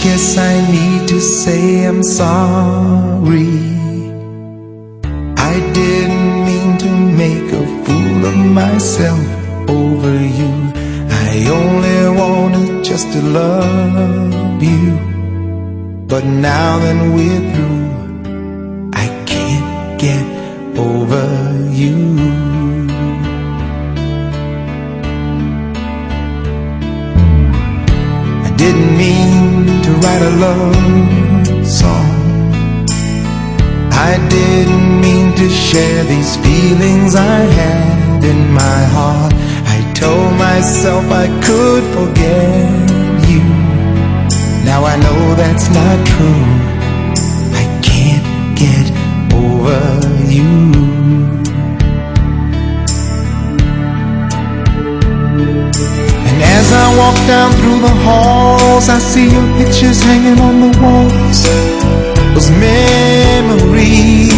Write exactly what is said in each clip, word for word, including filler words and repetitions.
guess I need to say I'm sorry. I didn't mean to make a fool of myself over you. I only wanted just to love you. But now that we're through, I can't get over you. I didn't mean to write a love song. I didn't mean to share these feelings I had in my heart. I told myself I could forget you. Now I know that's not true. I can't get over you. And as I walk down through the halls, I see your pictures hanging on the walls. Those memories,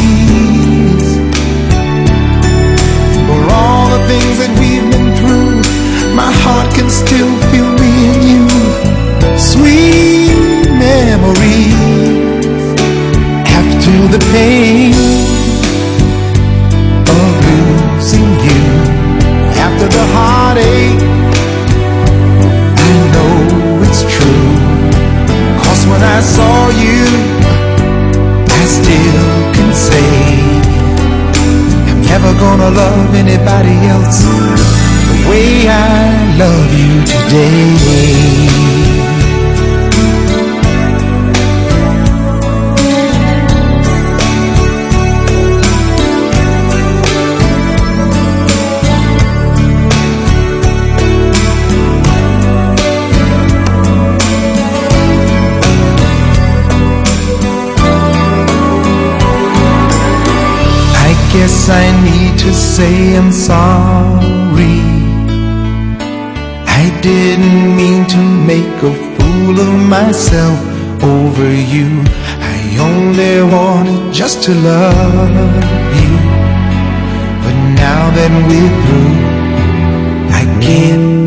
for all the things that we've been through, my heart can still feel me and you. Sweet memories, after the pain of losing you, after the heartache, I know it's true. 'Cause when I saw you, I still can say I'm never gonna love anybody else the way I love you today. Guess I need to say I'm sorry. I didn't mean to make a fool of myself over you. I only wanted just to love you. But now that we're through, I can't